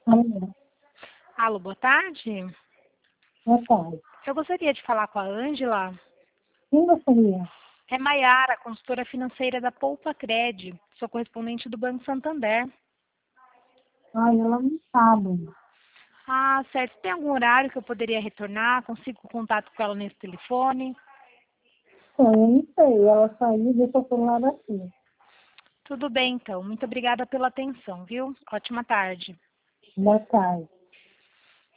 Alô, Alô, boa tarde. boa tarde. Eu gostaria de falar com a Ângela. Quem gostaria? É Maiara, consultora financeira da Poupa Cred, sou correspondente do Banco Santander. Ai, ela não sabe. Ah, certo. Tem algum horário que eu poderia retornar? Consigo contato com ela nesse telefone? Eu não sei, ela saiu e deixou o celular aqui. Tudo bem, então. Muito obrigada pela atenção, viu? Ótima tarde. Boa tarde.